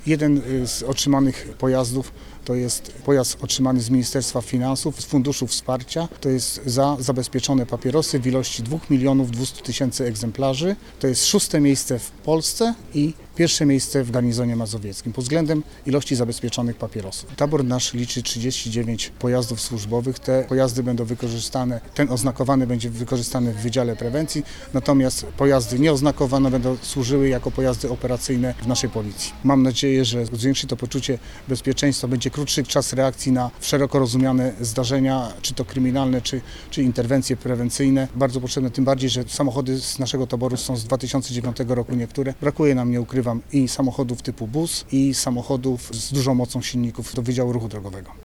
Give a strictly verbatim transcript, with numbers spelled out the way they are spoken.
Jeden z otrzymanych pojazdów to jest pojazd otrzymany z Ministerstwa Finansów, z Funduszu Wsparcia. To jest za zabezpieczone papierosy w ilości dwóch milionów dwieście tysięcy egzemplarzy. To jest szóste miejsce w Polsce i pierwsze miejsce w garnizonie mazowieckim pod względem ilości zabezpieczonych papierosów. Tabor nasz liczy trzydzieści dziewięć pojazdów służbowych. Te pojazdy będą wykorzystane, ten oznakowany będzie wykorzystany w Wydziale Prewencji, natomiast pojazdy nieoznakowane będą służyły jako pojazdy operacyjne w naszej policji. Mam nadzieję, że zwiększy to poczucie bezpieczeństwa, będzie krótszy czas reakcji na szeroko rozumiane zdarzenia, czy to kryminalne, czy, czy interwencje prewencyjne. Bardzo potrzebne, tym bardziej, że samochody z naszego taboru są z dwa tysiące dziewiątego roku niektóre. Brakuje nam, nie ukrywam, i samochodów typu bus, i samochodów z dużą mocą silników do Wydziału Ruchu Drogowego.